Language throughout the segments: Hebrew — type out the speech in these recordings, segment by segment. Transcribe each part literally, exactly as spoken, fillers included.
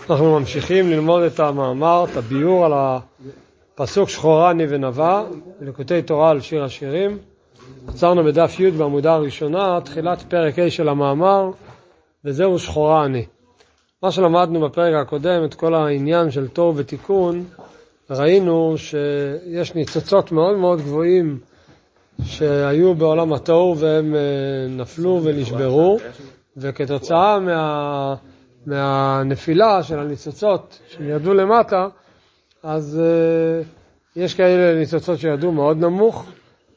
אנחנו ממשיכים ללמוד את המאמר, את הביור על הפסוק שחורני ונבע, בליקוטי תורה על שיר השירים. עצרנו בדף י' בעמודה הראשונה, תחילת פרק ה' של המאמר, וזהו שחורני. מה שלמדנו בפרק הקודם, את כל העניין של תוהו ותיקון, ראינו שיש ניצוצות מאוד מאוד גבוהים שהיו בעולם התוהו והם נפלו ונשברו, וכתוצאה מה... מהנפילה של הניצוצות שירדו למטה, אז uh, יש כאלה ניצוצות שירדו מאוד נמוך,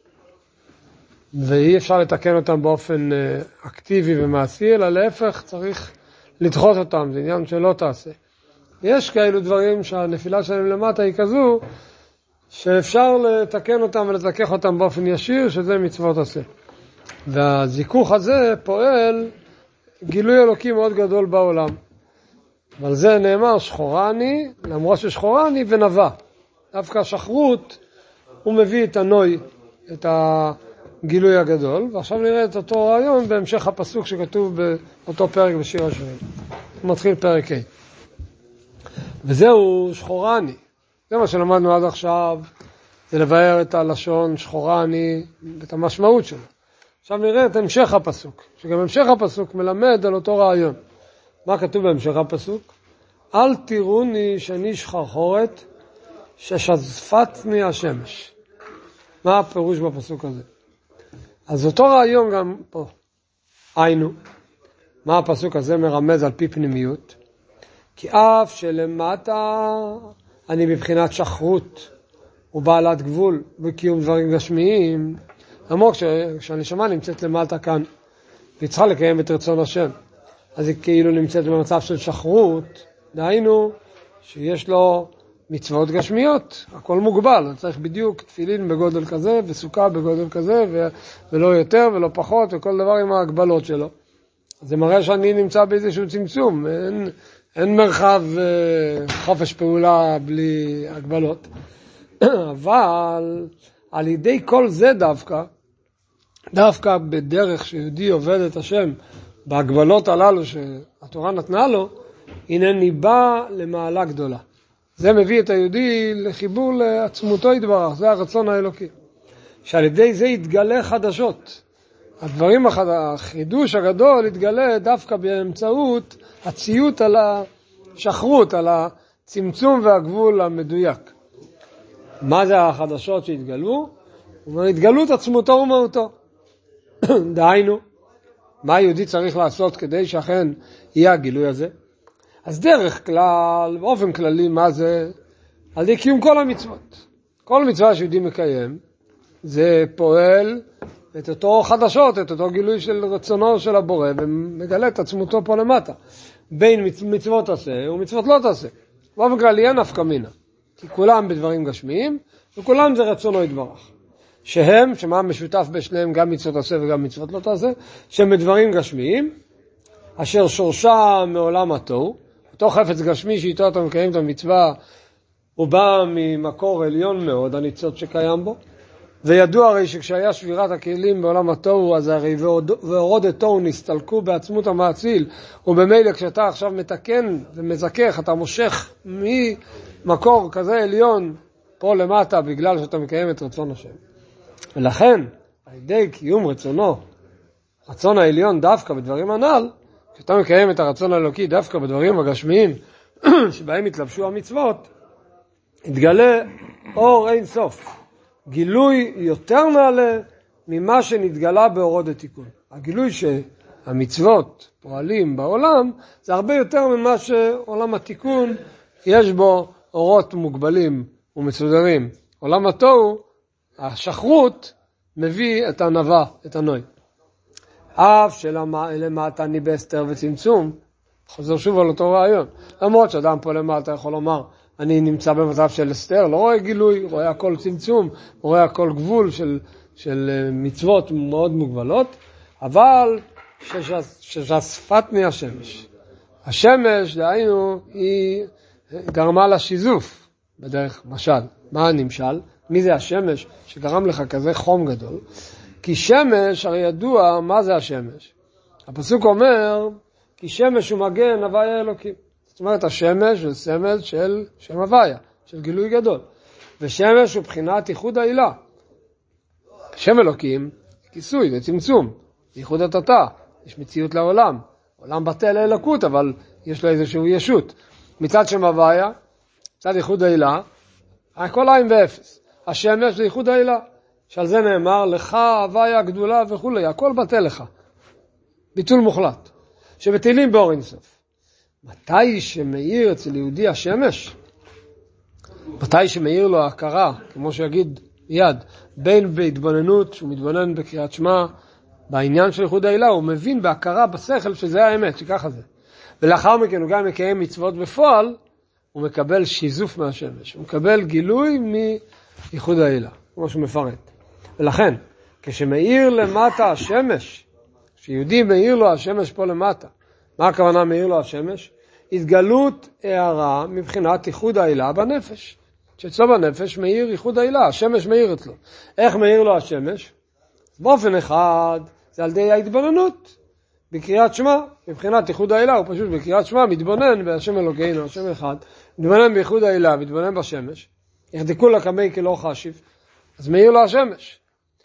ואי אפשר לתקן אותם באופן uh, אקטיבי ומעשי, אלא להפך צריך לדחות אותם, זה עניין שלא תעשה. יש כאלו דברים שהנפילה שלהם למטה היא כזו, שאפשר לתקן אותם ולתקח אותם באופן ישיר, שזה מצוות עשה. והזיכוך הזה פועל גילוי אלוקי מאוד גדול בעולם. אבל זה נאמר שחורני, למרות ששחורני ונבע. דווקא שחרות, הוא מביא את הנוי, את הגילוי הגדול, ועכשיו נראה את אותו רעיון בהמשך הפסוק שכתוב באותו פרק בשיר השירים. הוא מתחיל פרק ה'. וזהו שחורני. זה מה שלמדנו עד עכשיו, זה לבאר את הלשון שחורני, ואת המשמעות שלו. עכשיו נראה את המשך הפסוק, שגם המשך הפסוק מלמד על אותו רעיון. מה כתוב בהמשך הפסוק? אל תראוני שאני שחרחורת ששזפתני השמש. מה הפירוש בפסוק הזה? אז אותו רעיון גם פה. היינו, מה הפסוק הזה מרמז על פי פנימיות? כי אף שלמטה אני בבחינת שחרות ובעלת גבול וקיום דברים גשמיים, למרות שהנשמה נמצאת למטה כאן, והיא צריכה לקיים את רצון השם. אז היא כאילו נמצאת במצב של שחרות, דהיינו שיש לו מצוות גשמיות, הכל מוגבל, צריך בדיוק תפילין בגודל כזה, וסוכה בגודל כזה, ו- ולא יותר ולא פחות, וכל דבר עם ההגבלות שלו. זה מראה שאני נמצא באיזשהו צמצום, אין, אין מרחב חופש פעולה בלי הגבלות. אבל על ידי כל זה דווקא, דווקא בדרך שיהודי עובד את השם, בהגבלות הללו שהתורה נתנה לו, הנה ניבא למעלה גדולה. זה מביא את היהודי לחיבור לעצמותו יתברך, זה הרצון האלוקי. שעל ידי זה יתגלה חדשות. הדברים, החידוש הגדול יתגלה דווקא באמצעות הציות על השחרות, על הצמצום והגבול המדויק. מה זה החדשות שהתגלו? הוא אומר, התגלות עצמותו ומהותו. דהיינו, מה היהודי צריך לעשות כדי שאכן יהיה הגילוי הזה? אז דרך כלל, באופן כללי, מה זה? על ידי קיום כל המצוות. כל מצווה שיהודי מקיים, זה פועל את אותו חדשות, את אותו גילוי של רצונו של הבורא, ומגלה את עצמותו פה למטה. בין מצוות עשה ומצוות לא תעשה. באופן כללי אין נפקא מינה. כי כולם בדברים גשמיים, וכולם זה רצונו יתברך. שהם, שמה משותף בשניהם גם מצוות עשה וגם מצוות לא תעשה, שהם בדברים גשמיים, אשר שורשה מעולם התוהו, אותו חפץ גשמי שאיתו אתה מקיים את המצווה, הוא בא ממקור עליון מאוד, הניצוץ שקיים בו, וידוע הרי שכשהיה שבירת הכלים בעולם התוהו, אז הרי ואורות התוהו נסתלקו בעצמות המאציל, ובמילא כשאתה עכשיו מתקן ומזכך, אתה מושך ממקור כזה עליון פה למטה, בגלל שאתה מקיים את רצון השם. ולכן, על ידי קיום רצונו, רצון העליון דווקא בדברים הנ"ל, כשאתה מקיים את הרצון האלוקי דווקא בדברים הגשמיים, שבהם התלבשו המצוות, יתגלה אור אין סוף. גילוי יותר נעלה ממה שנתגלה באורות התיקון. הגילוי שהמצוות פועלים בעולם, זה הרבה יותר ממה שעולם התיקון יש בו אורות מוגבלים ומסודרים. עולם התוהו, השחרות, מביא את הנבע, את הנוי. אף שלמטה אני בהסתר וצמצום, חוזר שוב על אותו רעיון. למרות שאדם פה למטה יכול לומר, אני נמצא במצב של הסתר, לא רואה גילוי, רואה הכל צמצום, רואה הכל גבול של, של מצוות מאוד מוגבלות, אבל שזפתני השמש. השמש, דהיינו, היא גרמה לשיזוף בדרך משל. מה הנמשל? מי זה השמש שגרם לך כזה חום גדול? כי שמש, הרי ידוע מה זה השמש. הפסוק אומר, כי שמש הוא מגן הוויה אלוקים. זאת אומרת, השמש זה סמל של שם הוויה, של גילוי גדול. ושמש הוא בחינת ייחוד העילה. שם אלוקים, כיסוי, זה צמצום, ייחוד התתה, יש מציאות לעולם. עולם בטל לאלוקות, אבל יש לו איזשהו ישות. מצד שם הוויה, מצד ייחוד העילה, הכל עין ואפס. השמש זה ייחוד העילה. שעל זה נאמר, לך הוויה גדולה וכו', הכל בטל לך. ביטול מוחלט. שבטלים באור אינסוף. מתי שמאיר אצל יהודי השמש? מתי שמאיר לו ההכרה, כמו שיגיד מיד, בין בהתבוננות, שהוא מתבונן בקריאת שמע, בעניין של ייחוד העילה, הוא מבין בהכרה בשכל שזה האמת, שככה זה. ולאחר מכן הוא גם מקיים מצוות בפועל, הוא מקבל שיזוף מהשמש, הוא מקבל גילוי מייחוד העילה, כמו שהוא מפרט. ולכן, כשמאיר למטה השמש, כשיהודי מאיר לו השמש פה למטה, מה הכוונה מאיר לו השמש? התגלות הערה מבחינת ייחוד העילה בנפש. שאצלו בנפש מאיר ייחוד העילה, השמש מאיר אצלו. איך מאיר לו השמש? באופן אחד, זה על ידי ההתבוננות. בקריאת שמע, מבחינת ייחוד העילה, הוא פשוט בקריאת שמע מתבונן בהשם אלוקינו, השם אחד, מתבונן בייחוד העילה, מתבונן בשמש, יחדקו לקמי כלא חשיב, אז מאיר לו השמש.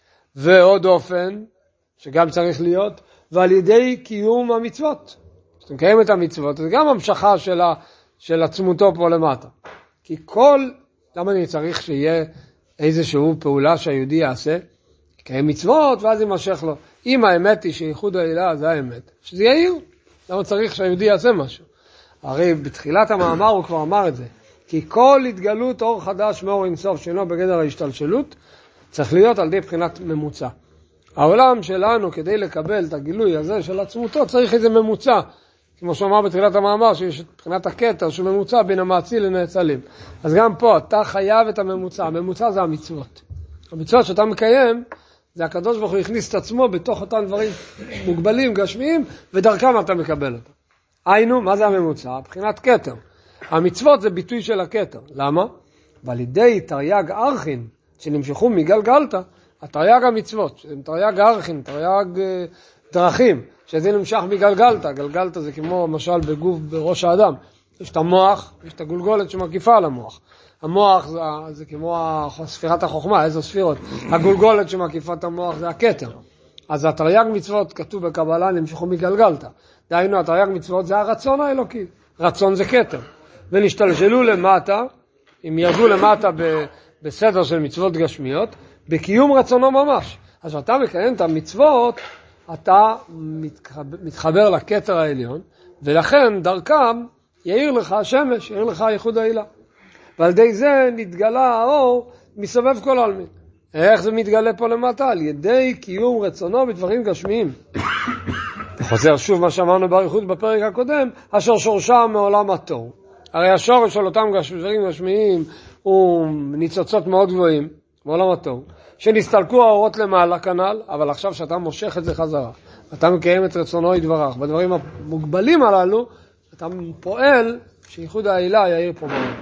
ועוד אופן, שגם צריך להיות, ועל ידי קיום המצוות. כשאתה מקיים את המצוות, זה גם המשכה של, ה, של עצמותו פה למטה. כי כל, למה אני צריך שיהיה איזשהו פעולה שהיהודי יעשה? יקיים מצוות, ואז יימשך לו. אם האמת היא שייחוד העילה זה האמת, שזה יאיר. למה צריך שהיהודי יעשה משהו? הרי בתחילת המאמר הוא כבר אמר את זה. כי כל התגלות אור חדש מאור אינסוף שאינו בגדר ההשתלשלות, צריך להיות על ידי בחינת ממוצע. העולם שלנו, כדי לקבל את הגילוי הזה של עצמותו, צריך איזה ממוצע. כמו שאומר בתחילת המאמר, שיש את בחינת הקטר, שהוא ממוצע בין המעציל לנאצלים. אז גם פה, אתה חייב את הממוצע. הממוצע זה המצוות. המצוות שאתה מקיים, זה הקדוש ברוך הוא הכניס את עצמו בתוך אותם דברים מוגבלים, גשמיים, ודרכם אתה מקבל אותם. היינו, מה זה הממוצע? בחינת קטר. המצוות זה ביטוי של הקטר. למה? ועל ידי תרי"ג ארכין, שנמשכו מגלגלתא, התרי"ג המצוות, שזה תרי"ג ארכין, תרי"ג דרכים, שזה נמשך מגלגלתא. גלגלתא זה כמו משל בגוף בראש האדם. יש את המוח, יש את הגולגולת שמקיפה על המוח. המוח זה, זה כמו ספירת החוכמה, איזו ספירות. הגולגולת שמקיפה את המוח זה הכתר. אז התרי"ג מצוות כתוב בקבלה נמשכו מגלגלתא. דהיינו, התרי"ג מצוות זה הרצון האלוקי. רצון זה כתר. ונשתלשלו למטה, אם ירדו למטה ב, בסדר של מצוות גשמיות, בקיום רצונו ממש. אז כשאתה מקיים את המצוות, אתה מתחבר, מתחבר לכתר העליון, ולכן דרכם יאיר לך השמש, יאיר לך ייחוד העילה. ועל ידי זה נתגלה האור מסובב כל העלמין. איך זה מתגלה פה למטה? על ידי קיום רצונו בדברים גשמיים. חוזר שוב מה שאמרנו באריכות בפרק הקודם, אשר שורשה מעולם התור. הרי השורש של אותם דברים גשמיים הוא ניצוצות מאוד גבוהים, מעולם התור, שנסתלקו האורות למעלה כנל, אבל עכשיו שאתה מושך את זה חזרה, אתה מקיים את רצונו יתברך, בדברים המוגבלים הללו, אתה פועל שייחוד העילה יאיר פה בעולם.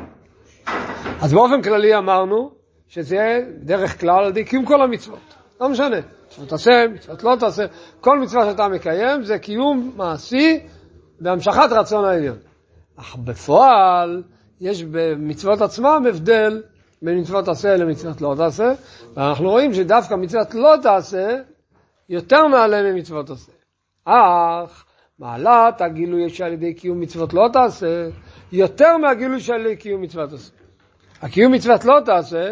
אז באופן כללי אמרנו שזה דרך כלל על ידי קיום כל המצוות. לא משנה, מצוות תעשה, מצוות לא תעשה, כל מצווה שאתה מקיים זה קיום מעשי והמשכת רצון העליון. אך בפועל יש במצוות עצמם הבדל בין מצוות תעשה למצוות לא תעשה, ואנחנו רואים שדווקא מצוות לא תעשה יותר נעלה ממצוות תעשה. אך מעלת הגילוי שעל ידי קיום מצוות לא תעשה יותר מהגילוי שעל ידי קיום מצוות תעשה. הקיום מצוות לא תעשה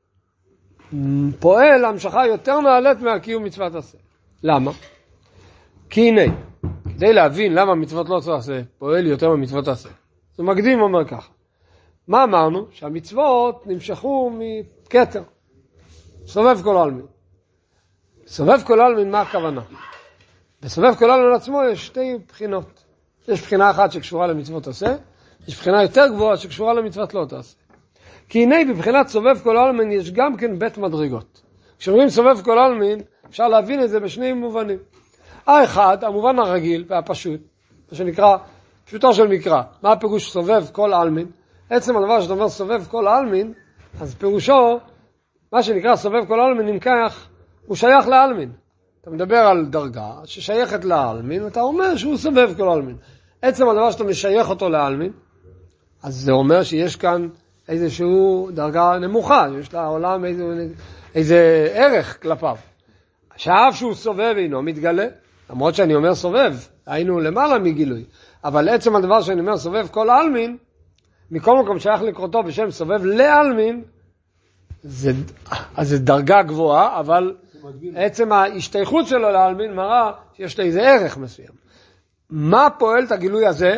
פועל המשכה יותר נעלית מהקיום מצוות תעשה. למה? כי הנה, כדי להבין למה מצוות לא תעשה פועל יותר ממצוות תעשה. זה מקדים אומר ככה. מה אמרנו? שהמצוות נמשכו מכתר. סובב כל העלמין. סובב כל העלמין, מה הכוונה? בסובב כל העלמין עצמו יש שתי בחינות. יש בחינה אחת שקשורה למצוות תעשה, יש בחינה יותר גבוהה שקשורה למצוות לא תעשה. כי הנה בבחינת סובב כל העלמין יש גם כן בית מדרגות. כשאומרים סובב כל העלמין, אפשר להבין את זה בשני מובנים. האחד, המובן הרגיל והפשוט, מה שנקרא פשוטו של מקרא. מה הפירוש סובב כל העלמין? עצם הדבר שאתה אומר סובב כל העלמין, אז פירושו, מה שנקרא סובב כל העלמין, אם כך, הוא שייך לעלמין. אתה מדבר על דרגה ששייכת לעלמין, ואתה אומר שהוא סובב כל העלמין. עצם הדבר שאתה משייך אותו לעלמין, אז זה אומר שיש כאן איזשהו דרגה נמוכה, יש לעולם איזה, איזה ערך כלפיו. שאף שהוא סובב אינו מתגלה, למרות שאני אומר סובב, היינו למעלה מגילוי, אבל עצם הדבר שאני אומר סובב כל העלמין, מכל מקום שייך לקרותו בשם סובב לעלמין, זה, אז זה דרגה גבוהה, אבל עצם ההשתייכות שלו לעלמין מראה שיש לה איזה ערך מסוים. מה פועל את הגילוי הזה?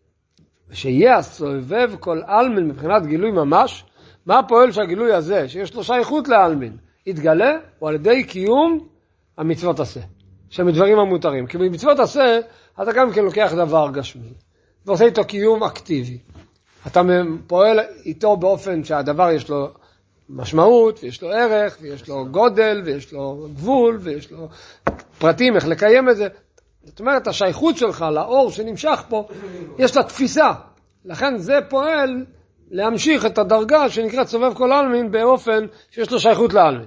שיהיה הסובב כל עלמין מבחינת גילוי ממש, מה פועל שהגילוי הזה, שיש לו שייכות לעלמין, יתגלה, הוא על ידי קיום המצוות עשה, שמדברים המותרים. כי במצוות עשה, אתה גם כן לוקח דבר גשמי, ועושה איתו קיום אקטיבי. אתה פועל איתו באופן שהדבר יש לו משמעות, ויש לו ערך, ויש לו גודל, ויש לו גבול, ויש לו פרטים, איך לקיים את זה. זאת אומרת, השייכות שלך לאור שנמשך פה, יש לה תפיסה. לכן זה פועל להמשיך את הדרגה שנקראת סובב כל עלמין באופן שיש לו שייכות לעלמין.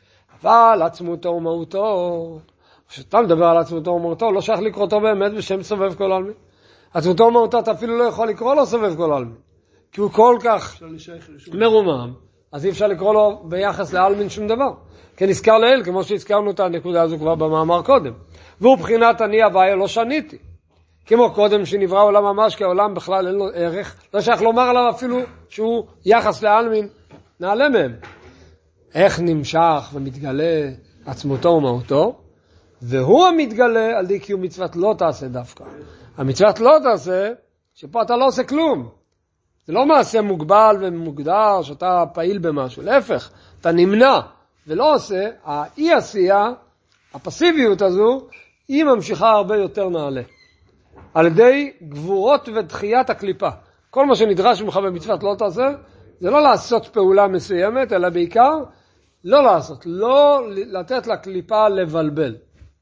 אבל עצמותו ומהותו, כשאתה מדבר על עצמותו ומהותו, לא שייך לקרוא אותו באמת בשם סובב כל עלמין. עצמותו ומהותו אתה אפילו לא יכול לקרוא לו סובב כל עלמין, כי הוא כל כך מרומם, אז אי אפשר לקרוא לו ביחס לעלמין שום דבר. כי נזכר לאל, כמו שהזכרנו את הנקודה הזו כבר במאמר קודם. והוא בחינת אני הוויה לא שניתי. כמו קודם שנברא עולם ממש, כי העולם בכלל אין לו ערך, לא שייך לומר עליו אפילו שהוא יחס לעלמין, נעלה מהם. איך נמשך ומתגלה עצמותו ומהותו? והוא המתגלה על די קיום מצוות לא תעשה דווקא. המצוות לא תעשה, שפה אתה לא עושה כלום. זה לא מעשה מוגבל ומוגדר שאתה פעיל במשהו. להפך, אתה נמנע ולא עושה, האי עשייה, הפסיביות הזו, היא ממשיכה הרבה יותר נעלה. על ידי גבורות ודחיית הקליפה. כל מה שנדרש ממך במצוות לא תעשה, זה לא לעשות פעולה מסוימת, אלא בעיקר לא לעשות, לא לתת לקליפה לבלבל.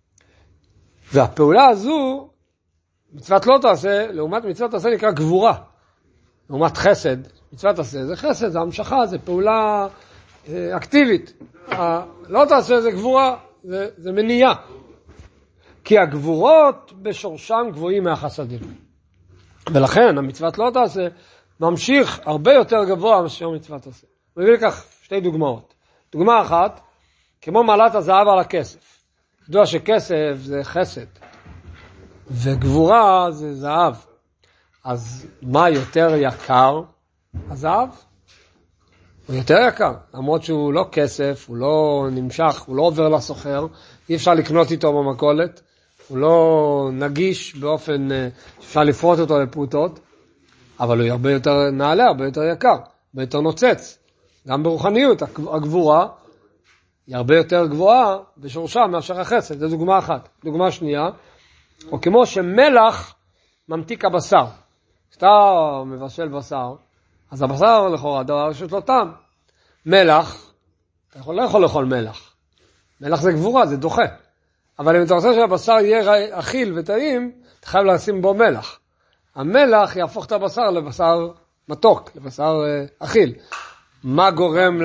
והפעולה הזו, מצוות לא תעשה, לעומת מצוות תעשה נקרא גבורה. לעומת חסד, מצוות תעשה זה חסד, זה המשכה, זה פעולה אה, אקטיבית. אה, לא תעשה זה גבורה, זה, זה מניעה. כי הגבורות בשורשם גבוהים מהחסדים. ולכן המצוות לא תעשה ממשיך הרבה יותר גבוה מאשר מצוות תעשה. מביא לכך שתי דוגמאות. דוגמה אחת, כמו מעלת הזהב על הכסף. ידוע שכסף זה חסד, וגבורה זה זהב. אז מה יותר יקר? הזהב. הוא יותר יקר, למרות שהוא לא כסף, הוא לא נמשך, הוא לא עובר לסוחר, אי אפשר לקנות איתו במכולת, הוא לא נגיש באופן שאפשר לפרוט אותו לפרוטות, אבל הוא הרבה יותר נעלה, הרבה יותר יקר, הרבה יותר נוצץ. גם ברוחניות, הגבורה היא הרבה יותר גבוהה בשורשה מאשר החסד. זו דוגמה אחת. דוגמה שנייה, או כמו שמלח ממתיק הבשר. כשאתה מבשל בשר, אז הבשר לכאורה, דבר שיש לו טעם. מלח, אתה יכול, לא יכול לאכול מלח. מלח זה גבורה, זה דוחה. אבל אם אתה רוצה שהבשר יהיה אכיל וטעים, אתה חייב לשים בו מלח. המלח יהפוך את הבשר לבשר מתוק, לבשר אכיל. מה גורם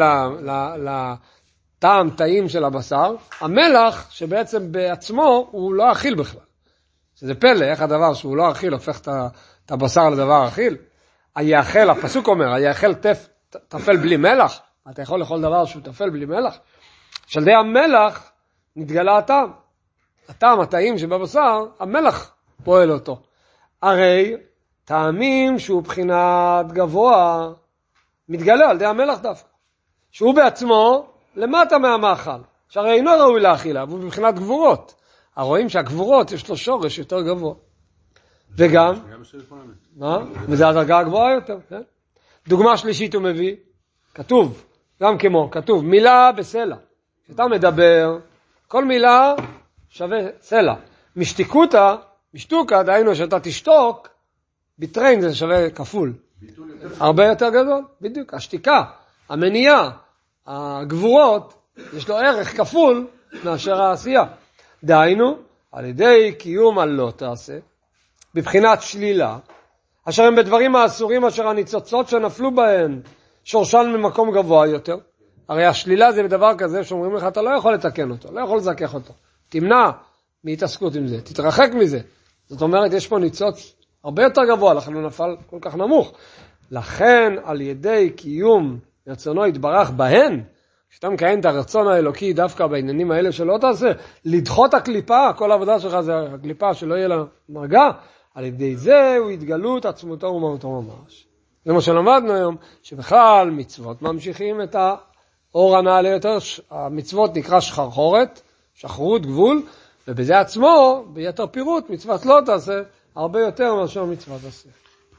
לטעם טעים של הבשר? המלח שבעצם בעצמו הוא לא אכיל בכלל. שזה פלא, איך הדבר שהוא לא אכיל הופך את הבשר לדבר אכיל? היאכל, הפסוק אומר, היאכל תף, תפל בלי מלח. אתה יכול לאכול דבר שהוא תפל בלי מלח? שעל ידי המלח נתגלה הטעם. הטעם, הטעים שבבשר, המלח פועל אותו. הרי טעמים שהוא בחינת גבוה, מתגלה על ידי המלח דווקא. שהוא בעצמו למטה מהמאכל. שהרי אינו ראוי לאכילה, והוא בבחינת גבורות. הרואים שהגבורות יש לו שורש יותר גבוה. וגם, מה? וזה הדרגה הגבוהה יותר, כן? דוגמה שלישית הוא מביא, כתוב, גם כמו, כתוב, מילה בסלע. כשאתה מדבר, כל מילה שווה סלע. משתיקותה, משתוקה, דהיינו שאתה תשתוק, בטרין זה שווה כפול. הרבה יותר גדול, בדיוק. השתיקה, המניעה, הגבורות, יש לו ערך כפול מאשר העשייה. דהיינו, על ידי קיום על לא תעשה, בבחינת שלילה, אשר הם בדברים האסורים אשר הניצוצות שנפלו בהן, שורשן ממקום גבוה יותר. הרי השלילה זה בדבר כזה שאומרים לך, אתה לא יכול לתקן אותו, לא יכול לזכח אותו. תמנע מהתעסקות עם זה, תתרחק מזה. זאת אומרת, יש פה ניצוץ הרבה יותר גבוה, לכן הוא נפל כל כך נמוך. לכן על ידי קיום רצונו יתברך בהן, כשאתה מקיים את הרצון האלוקי דווקא בעניינים האלה שלא תעשה, לדחות הקליפה, כל העבודה שלך זה הקליפה שלא יהיה לה מרגע, על ידי זה הוא יתגלו את עצמותו ומהותו ממש. זה מה שלמדנו היום, שבכלל מצוות ממשיכים את האור הנעלה יותר, המצוות נקרא שחרחורת, שחרות גבול, ובזה עצמו, ביתר פירוט, מצוות לא תעשה הרבה יותר מאשר מצוות עשה.